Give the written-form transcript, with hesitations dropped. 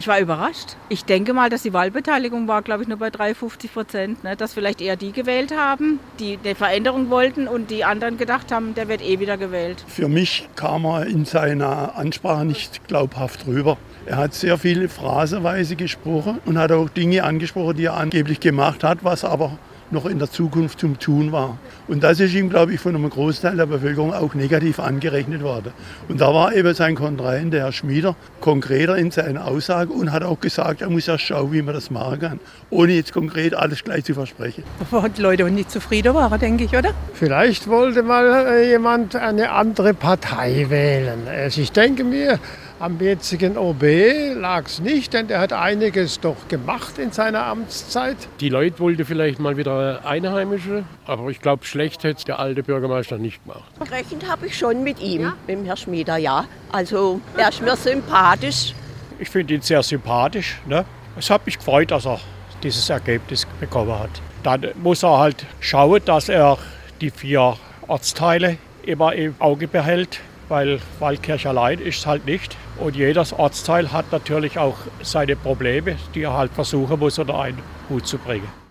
Ich war überrascht. Ich denke mal, dass die Wahlbeteiligung war, glaube ich, nur bei 53%. Ne? Dass vielleicht eher die gewählt haben, die eine Veränderung wollten und die anderen gedacht haben, der wird eh wieder gewählt. Für mich kam er in seiner Ansprache nicht glaubhaft rüber. Er hat sehr viel phrasenweise gesprochen und hat auch Dinge angesprochen, die er angeblich gemacht hat, was aber noch in der Zukunft zum Tun war. Und das ist ihm, glaube ich, von einem Großteil der Bevölkerung auch negativ angerechnet worden. Und da war eben sein Kontrahent, der Herr Schmieder, konkreter in seiner Aussage und hat auch gesagt, er muss erst schauen, wie man das machen kann, ohne jetzt konkret alles gleich zu versprechen. Wo die Leute nicht zufrieden waren, denke ich, oder? Vielleicht wollte mal jemand eine andere Partei wählen. Also ich denke mir, am jetzigen OB lag es nicht, denn der hat einiges doch gemacht in seiner Amtszeit. Die Leute wollten vielleicht mal wieder Einheimische, aber ich glaube, schlecht hätte es der alte Bürgermeister nicht gemacht. Gerechnet habe ich schon mit ihm, mit dem Herrn Schmieder, ja. Also er ist mir sympathisch. Ich finde ihn sehr sympathisch. Ne? Es hat mich gefreut, dass er dieses Ergebnis bekommen hat. Dann muss er halt schauen, dass er die 4 Ortsteile immer im Auge behält. Weil Waldkirch allein ist es halt nicht. Und jedes Ortsteil hat natürlich auch seine Probleme, die er halt versuchen muss, unter einen Hut zu bringen.